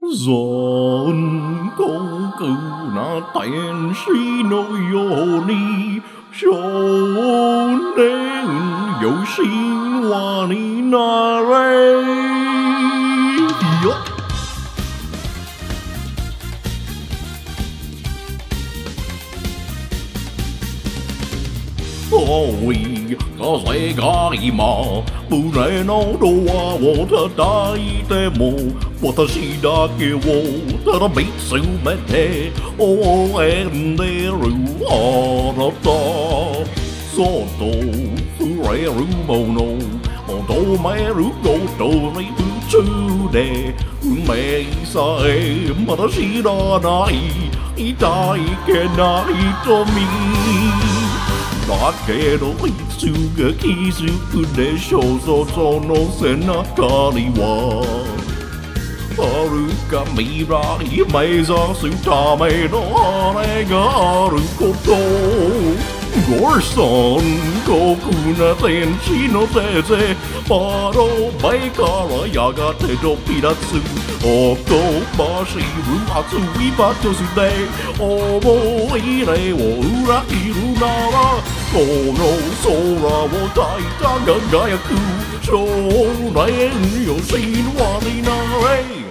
人工狗那天使のように少年よ神話になれよ遠い風が今胸のドアを叩いても私だけをただ見つめて応援でるあなたそっと触れるもの求めることに夢中で運命さえまだ知らない痛いけない瞳だけどいつが気づくでしょうその背中には遥か未来目指すための羽があることゴルソン酷な天使の手で窓辺からやがて飛び立つほとばしる熱いバトスで思い出を裏切るならこの空を抱いた輝く少年よ神話になれ